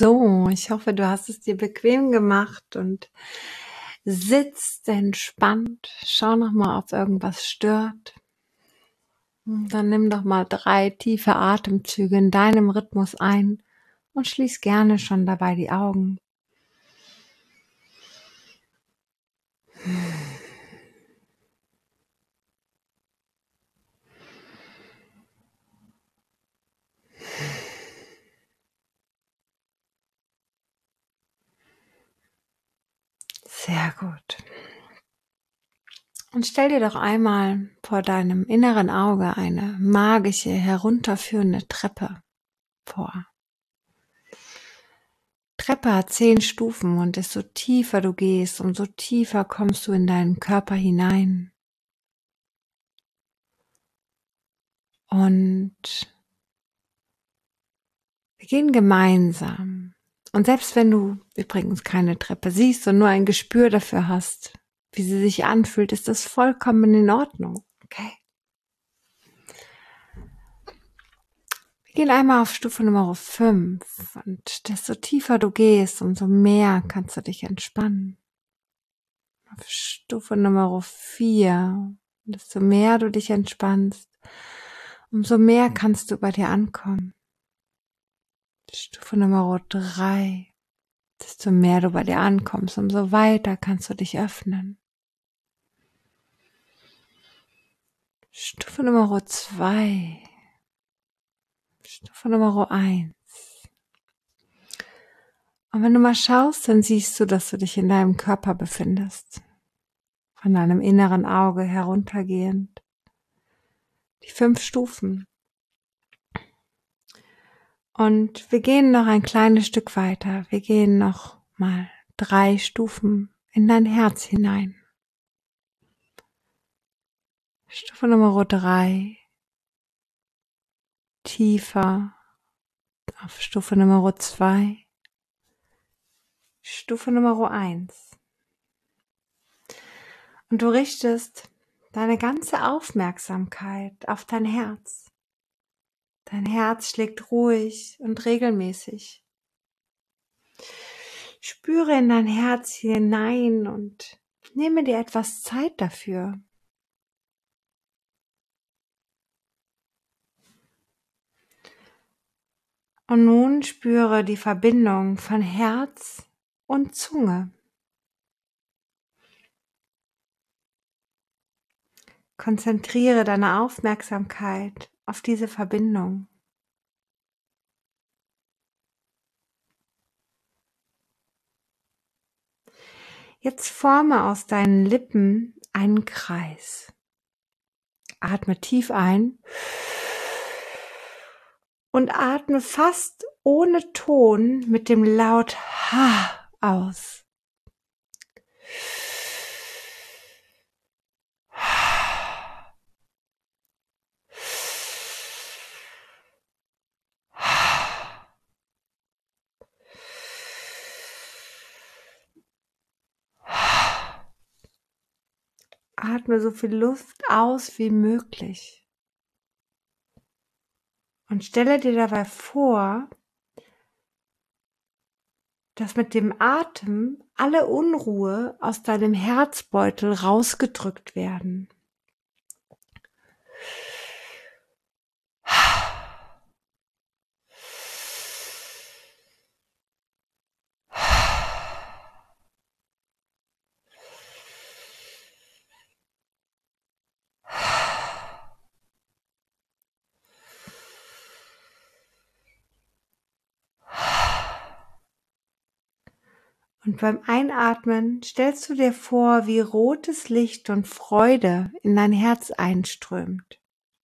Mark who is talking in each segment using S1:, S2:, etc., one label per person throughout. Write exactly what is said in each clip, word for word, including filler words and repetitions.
S1: So, ich hoffe, du hast es dir bequem gemacht und sitzt entspannt. Schau noch mal, ob irgendwas stört. Dann nimm doch mal drei tiefe Atemzüge in deinem Rhythmus ein und schließ gerne schon dabei die Augen. Sehr gut. Und stell dir doch einmal vor deinem inneren Auge eine magische, herunterführende Treppe vor. Treppe hat zehn Stufen und desto tiefer du gehst, umso tiefer kommst du in deinen Körper hinein. Und wir gehen gemeinsam. Und selbst wenn du übrigens keine Treppe siehst und nur ein Gespür dafür hast, wie sie sich anfühlt, ist das vollkommen in Ordnung. Okay? Wir gehen einmal auf Stufe Nummer fünf und desto tiefer du gehst, umso mehr kannst du dich entspannen. Auf Stufe Nummer vier, desto mehr du dich entspannst, umso mehr kannst du bei dir ankommen. Stufe Nummer drei, desto mehr du bei dir ankommst, umso weiter kannst du dich öffnen. Stufe Nummer zwei, Stufe Nummer eins. Und wenn du mal schaust, dann siehst du, dass du dich in deinem Körper befindest. Von deinem inneren Auge heruntergehend. Die fünf Stufen. Und wir gehen noch ein kleines Stück weiter. Wir gehen noch mal drei Stufen in dein Herz hinein. Stufe Nummer drei. Tiefer auf Stufe Nummer zwei. Stufe Nummer eins. Und du richtest deine ganze Aufmerksamkeit auf dein Herz. Dein Herz schlägt ruhig und regelmäßig. Spüre in dein Herz hinein und nehme dir etwas Zeit dafür. Und nun spüre die Verbindung von Herz und Zunge. Konzentriere deine Aufmerksamkeit auf diese Verbindung. Jetzt forme aus deinen Lippen einen Kreis. Atme tief ein und atme fast ohne Ton mit dem Laut H aus. Atme so viel Luft aus wie möglich. Und stelle dir dabei vor, dass mit dem Atem alle Unruhe aus deinem Herzbeutel rausgedrückt werden. Und beim Einatmen stellst du dir vor, wie rotes Licht und Freude in dein Herz einströmt.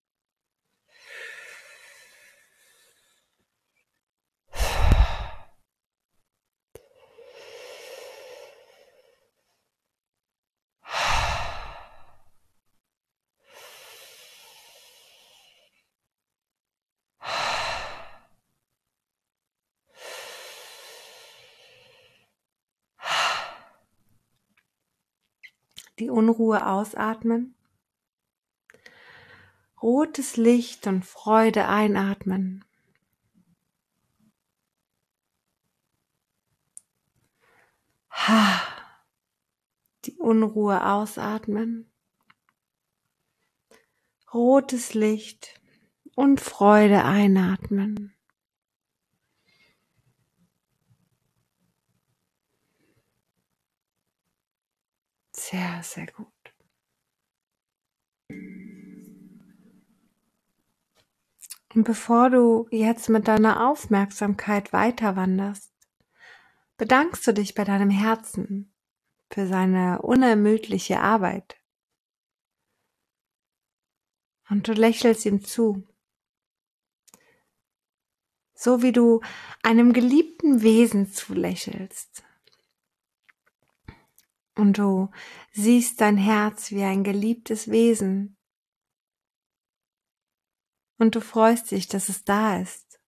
S1: Die Unruhe ausatmen. Rotes Licht und Freude einatmen. Unruhe ausatmen. Rotes Licht und Freude einatmen. Sehr, sehr gut. Und bevor du jetzt mit deiner Aufmerksamkeit weiter wanderst, bedankst du dich bei deinem Herzen für seine unermüdliche Arbeit. Und du lächelst ihm zu, so wie du einem geliebten Wesen zulächelst. Und du siehst dein Herz wie ein geliebtes Wesen. Und du freust dich, dass es da ist.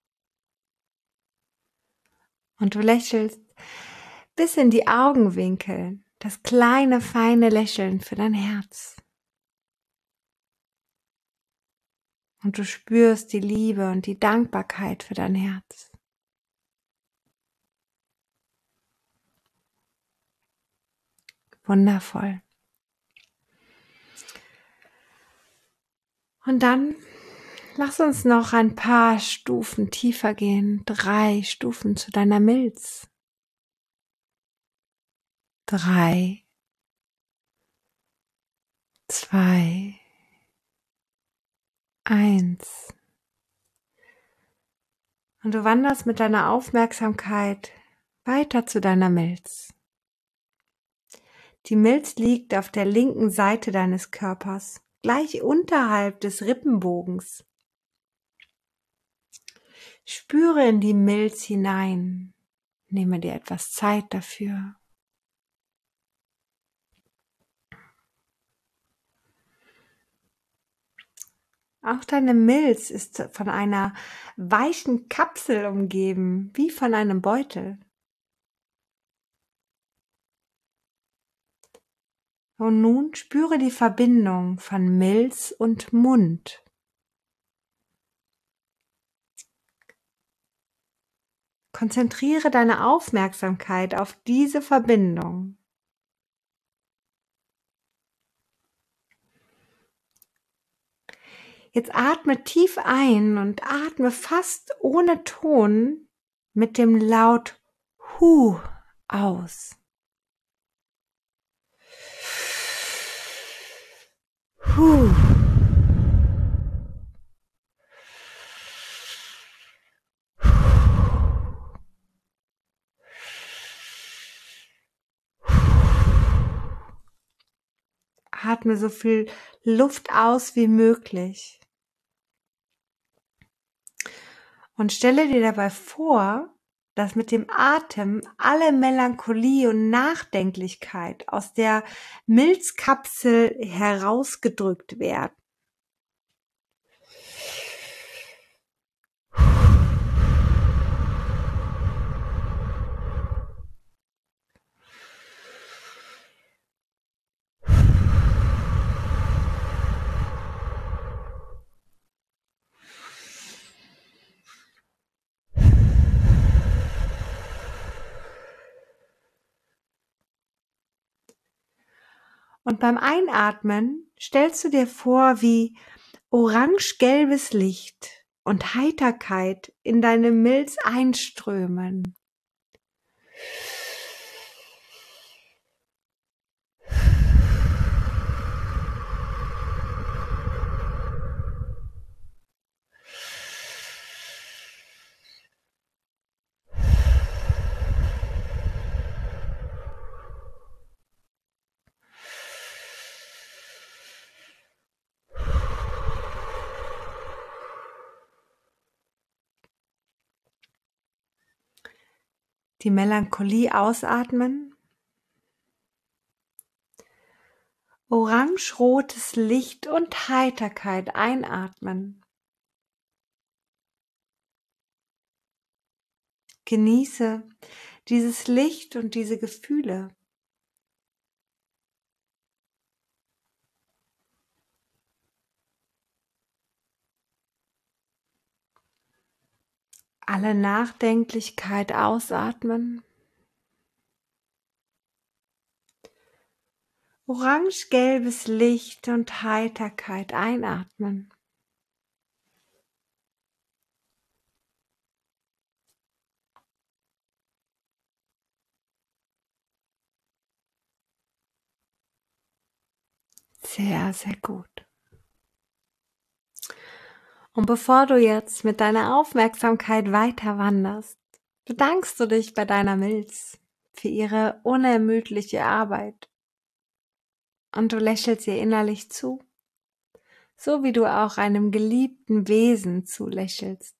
S1: Und du lächelst bis in die Augenwinkel, das kleine, feine Lächeln für dein Herz. Und du spürst die Liebe und die Dankbarkeit für dein Herz. Wundervoll. Und dann lass uns noch ein paar Stufen tiefer gehen. Drei Stufen zu deiner Milz. Drei. Zwei. Eins. Und du wanderst mit deiner Aufmerksamkeit weiter zu deiner Milz. Die Milz liegt auf der linken Seite deines Körpers, gleich unterhalb des Rippenbogens. Spüre in die Milz hinein. Nehme dir etwas Zeit dafür. Auch deine Milz ist von einer weichen Kapsel umgeben, wie von einem Beutel. Und nun spüre die Verbindung von Milz und Mund. Konzentriere deine Aufmerksamkeit auf diese Verbindung. Jetzt atme tief ein und atme fast ohne Ton mit dem Laut Hu aus. Hu. Atme so viel Luft aus wie möglich. Und stelle dir dabei vor, dass mit dem Atem alle Melancholie und Nachdenklichkeit aus der Milzkapsel herausgedrückt werden. Und beim Einatmen stellst du dir vor, wie orange-gelbes Licht und Heiterkeit in deine Milz einströmen. Die Melancholie ausatmen. Orange-rotes Licht und Heiterkeit einatmen. Genieße dieses Licht und diese Gefühle. Alle Nachdenklichkeit ausatmen. orange-gelbes Licht und Heiterkeit einatmen. Sehr, sehr gut. Und bevor du jetzt mit deiner Aufmerksamkeit weiter wanderst, bedankst du dich bei deiner Milz für ihre unermüdliche Arbeit. Und du lächelst ihr innerlich zu, so wie du auch einem geliebten Wesen zulächelst.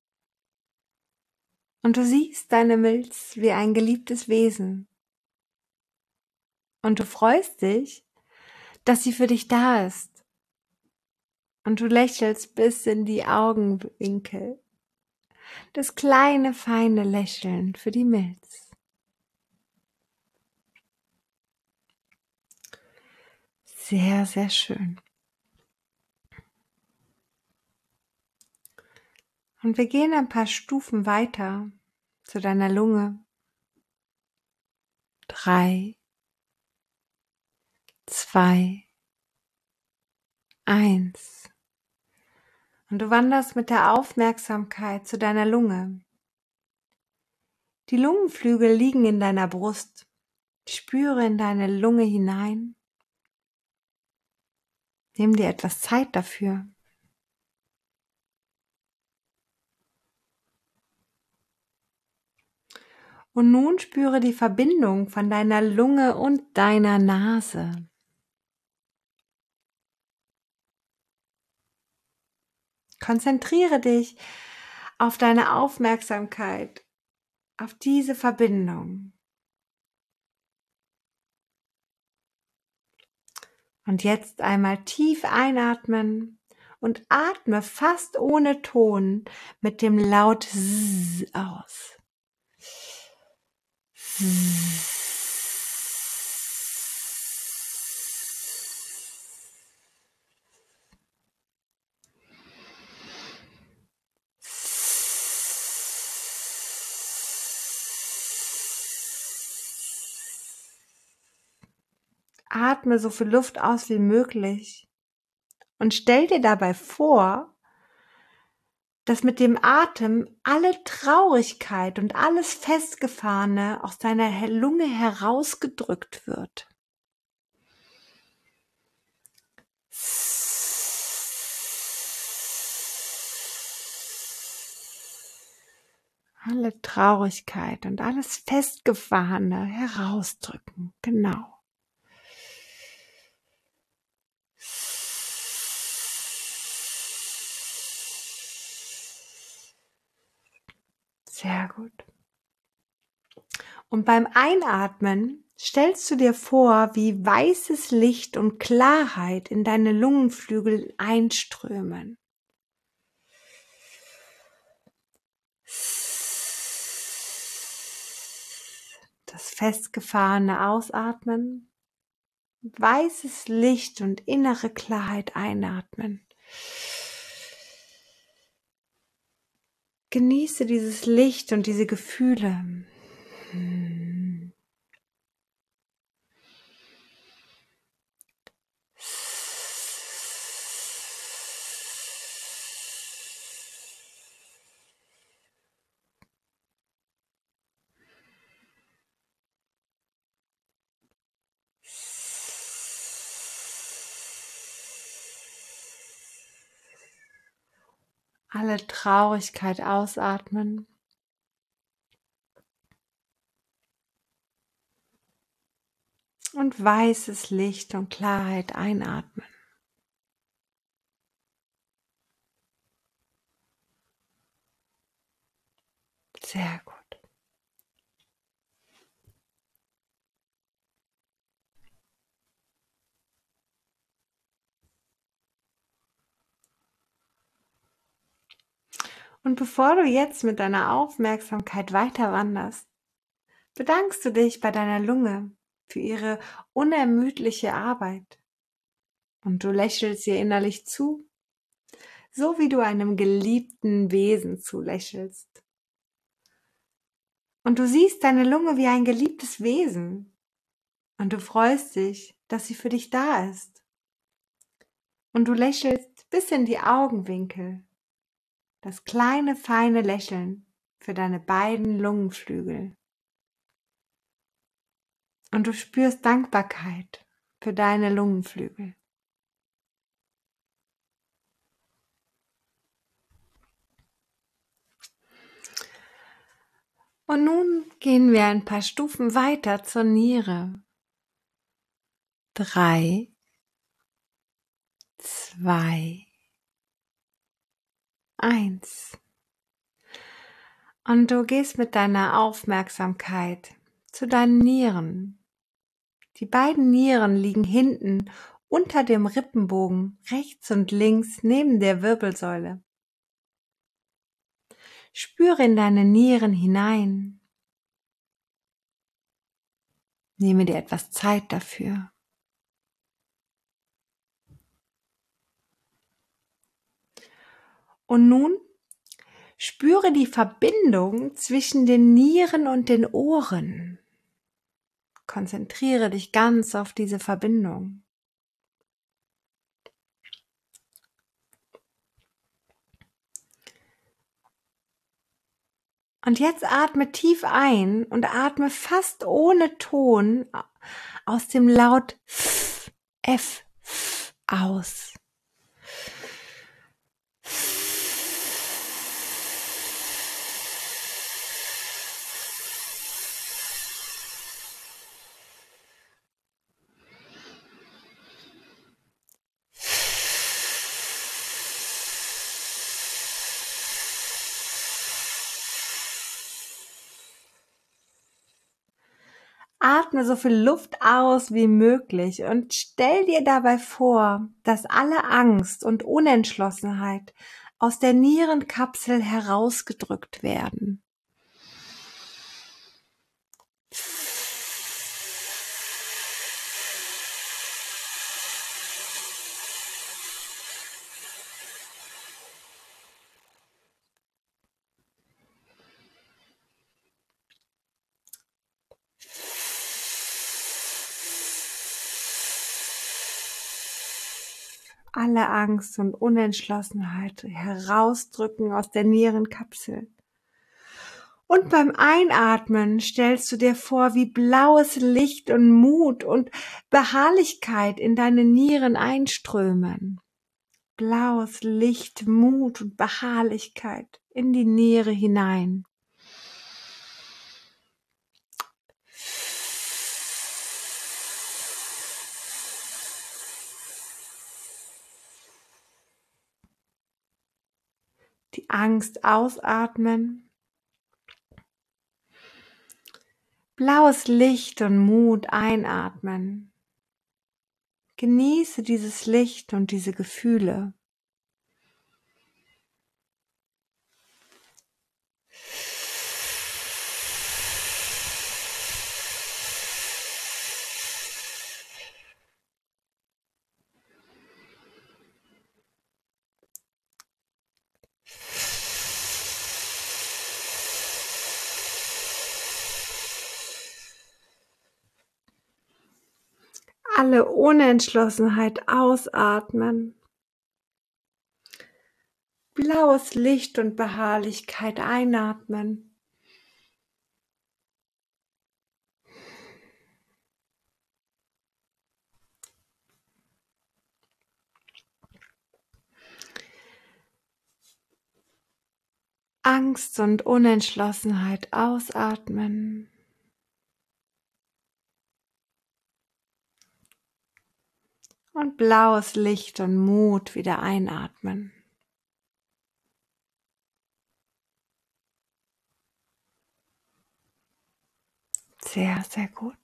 S1: Und du siehst deine Milz wie ein geliebtes Wesen. Und du freust dich, dass sie für dich da ist. Und du lächelst bis in die Augenwinkel. Das kleine, feine Lächeln für die Milz. Sehr, sehr schön. Und wir gehen ein paar Stufen weiter zu deiner Lunge. Drei, zwei, eins. Und du wanderst mit der Aufmerksamkeit zu deiner Lunge. Die Lungenflügel liegen in deiner Brust. Spüre in deine Lunge hinein. Nimm dir etwas Zeit dafür. Und nun spüre die Verbindung von deiner Lunge und deiner Nase. Konzentriere dich auf deine Aufmerksamkeit, auf diese Verbindung. Und jetzt einmal tief einatmen und atme fast ohne Ton mit dem Laut S aus. Atme so viel Luft aus wie möglich und stell dir dabei vor, dass mit dem Atem alle Traurigkeit und alles Festgefahrene aus deiner Lunge herausgedrückt wird. Alle Traurigkeit und alles Festgefahrene herausdrücken, genau. Sehr gut. Und beim Einatmen stellst du dir vor, wie weißes Licht und Klarheit in deine Lungenflügel einströmen. Das festgefahrene Ausatmen, weißes Licht und innere Klarheit einatmen. Genieße dieses Licht und diese Gefühle. Alle Traurigkeit ausatmen. Und weißes Licht und Klarheit einatmen. Sehr gut. Und bevor du jetzt mit deiner Aufmerksamkeit weiter wanderst, bedankst du dich bei deiner Lunge für ihre unermüdliche Arbeit. Und du lächelst ihr innerlich zu, so wie du einem geliebten Wesen zulächelst. Und du siehst deine Lunge wie ein geliebtes Wesen. Und du freust dich, dass sie für dich da ist. Und du lächelst bis in die Augenwinkel. Das kleine, feine Lächeln für deine beiden Lungenflügel. Und du spürst Dankbarkeit für deine Lungenflügel. Und nun gehen wir ein paar Stufen weiter zur Niere. Drei, zwei, eins. Und du gehst mit deiner Aufmerksamkeit zu deinen Nieren. Die beiden Nieren liegen hinten unter dem Rippenbogen, rechts und links neben der Wirbelsäule. Spüre in deine Nieren hinein. Nehme dir etwas Zeit dafür. Und nun spüre die Verbindung zwischen den Nieren und den Ohren. Konzentriere dich ganz auf diese Verbindung. Und jetzt atme tief ein und atme fast ohne Ton aus dem Laut F, F, F aus. Atme so viel Luft aus wie möglich und stell dir dabei vor, dass alle Angst und Unentschlossenheit aus der Nierenkapsel herausgedrückt werden. Alle Angst und Unentschlossenheit herausdrücken aus der Nierenkapsel. Und beim Einatmen stellst du dir vor, wie blaues Licht und Mut und Beharrlichkeit in deine Nieren einströmen. Blaues Licht, Mut und Beharrlichkeit in die Niere hinein. Die Angst ausatmen. Blaues Licht und Mut einatmen. Genieße dieses Licht und diese Gefühle. Alle Unentschlossenheit ausatmen. Blaues Licht und Beharrlichkeit einatmen. Angst und Unentschlossenheit ausatmen. Und blaues Licht und Mut wieder einatmen. Sehr, sehr gut.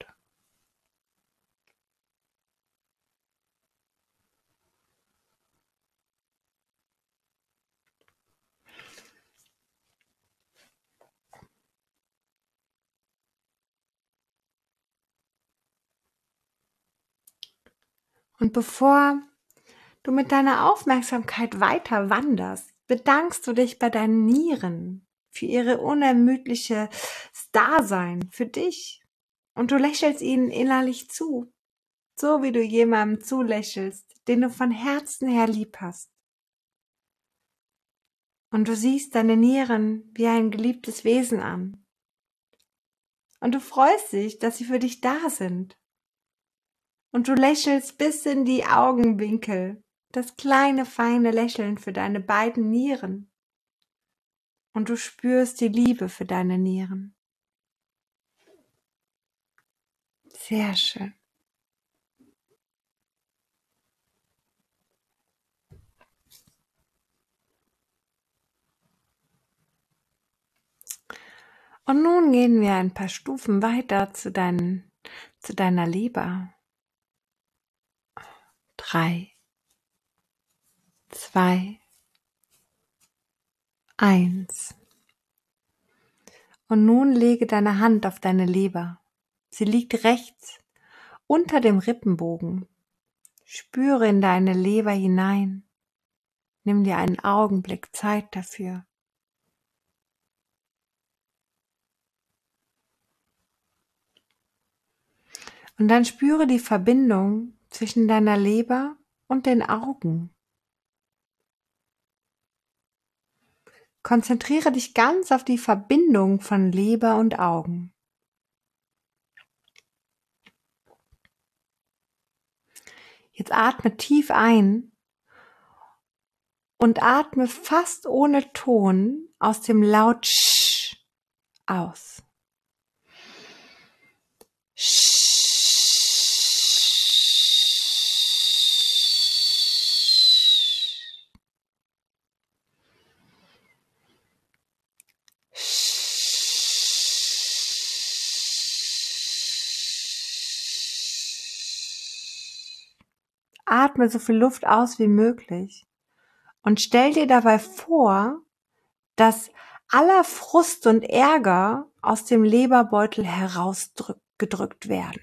S1: Und bevor du mit deiner Aufmerksamkeit weiter wanderst, bedankst du dich bei deinen Nieren für ihre unermüdliche Dasein, für dich. Und du lächelst ihnen innerlich zu. so wie du jemandem zulächelst, den du von Herzen her lieb hast. Und du siehst deine Nieren wie ein geliebtes Wesen an. Und du freust dich, dass sie für dich da sind. Und du lächelst bis in die Augenwinkel, das kleine, feine Lächeln für deine beiden Nieren. Und du spürst die Liebe für deine Nieren. Sehr schön. Und nun gehen wir ein paar Stufen weiter zu, dein, zu deiner Leber. Drei, zwei, eins. Und nun lege deine Hand auf deine Leber. Sie liegt rechts unter dem Rippenbogen. Spüre in deine Leber hinein. Nimm dir einen Augenblick Zeit dafür. Und dann spüre die Verbindung zwischen deiner Leber und den Augen. Konzentriere dich ganz auf die Verbindung von Leber und Augen. Jetzt atme tief ein und atme fast ohne Ton aus dem Laut Sch aus. Atme so viel Luft aus wie möglich und stell dir dabei vor, dass aller Frust und Ärger aus dem Leberbeutel herausgedrückt werden.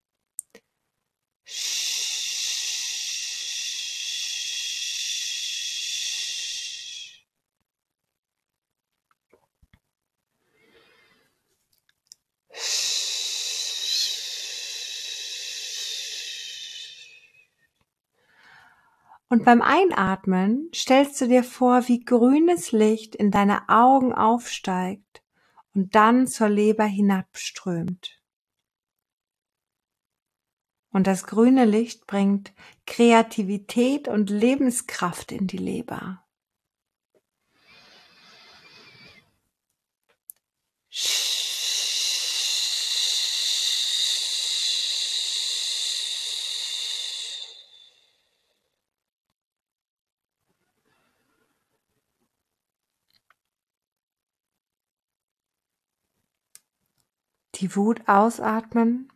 S1: Und beim Einatmen stellst du dir vor, wie grünes Licht in deine Augen aufsteigt und dann zur Leber hinabströmt. Und das grüne Licht bringt Kreativität und Lebenskraft in die Leber. Die Wut ausatmen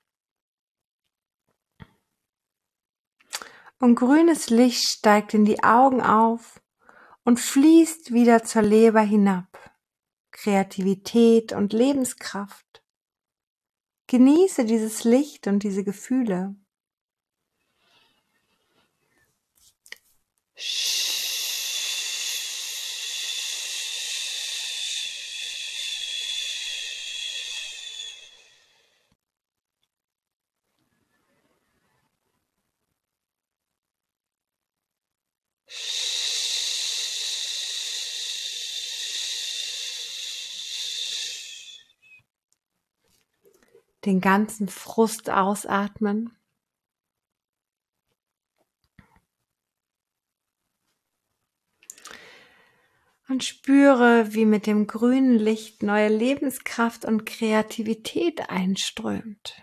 S1: und grünes Licht steigt in die Augen auf und fließt wieder zur Leber hinab. Kreativität und Lebenskraft. Genieße dieses Licht und diese Gefühle. Den ganzen Frust ausatmen. Und spüre, wie mit dem grünen Licht neue Lebenskraft und Kreativität einströmt.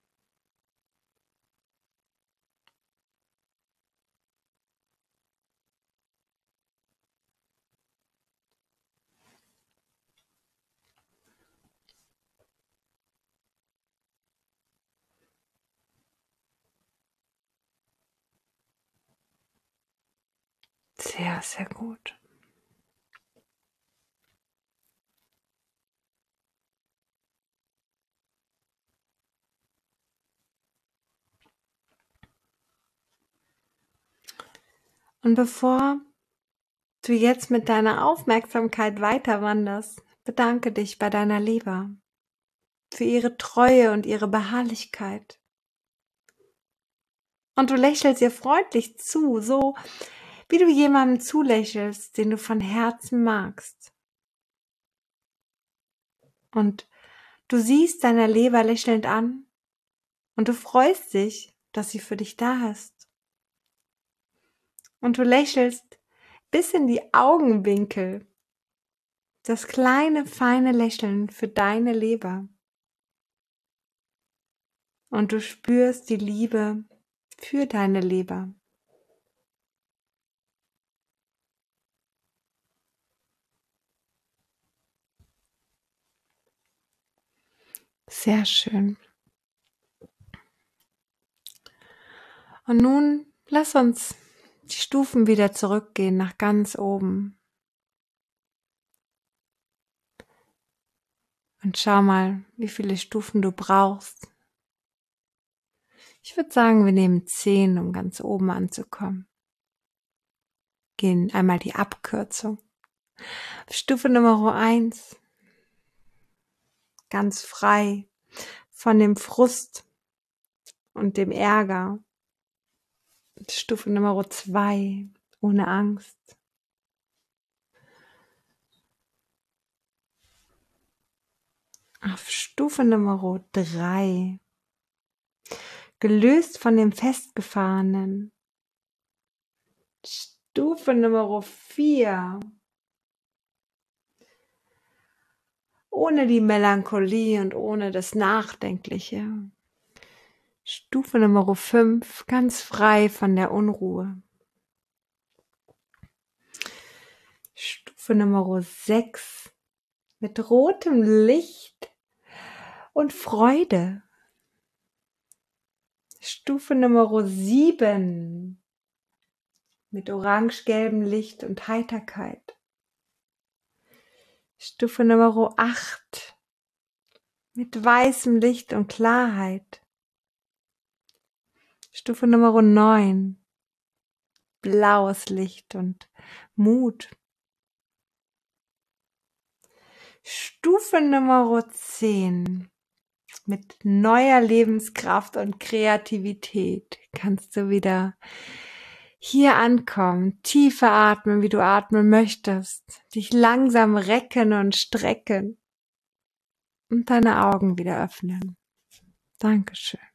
S1: Sehr, sehr gut. Und bevor du jetzt mit deiner Aufmerksamkeit weiter wanderst, bedanke dich bei deiner Leber für ihre Treue und ihre Beharrlichkeit. Und du lächelst ihr freundlich zu, so wie du jemandem zulächelst, den du von Herzen magst. Und du siehst deiner Leber lächelnd an und du freust dich, dass sie für dich da ist. Und du lächelst bis in die Augenwinkel. Das kleine, feine Lächeln für deine Leber. Und du spürst die Liebe für deine Leber. Sehr schön. Und nun lass uns die Stufen wieder zurückgehen nach ganz oben. Und schau mal, wie viele Stufen du brauchst. Ich würde sagen, wir nehmen zehn, um ganz oben anzukommen. Gehen einmal die Abkürzung. Stufe Nummer eins. Ganz frei von dem Frust und dem Ärger. Stufe Nummer zwei. Ohne Angst. Auf Stufe Nummer drei. Gelöst von dem Festgefahrenen. Stufe Nummer vier. Ohne die Melancholie und ohne das Nachdenkliche. Stufe Nummer fünf. Ganz frei von der Unruhe. Stufe Nummer sechs. Mit rotem Licht und Freude. Stufe Nummer sieben. Mit orange-gelbem Licht und Heiterkeit. Stufe Nummer acht. Mit weißem Licht und Klarheit. Stufe Nummer neun. Blaues Licht und Mut. Stufe Nummer zehn. Mit neuer Lebenskraft und Kreativität kannst du wieder hier ankommen, tiefer atmen, wie du atmen möchtest, dich langsam recken und strecken und deine Augen wieder öffnen. Dankeschön.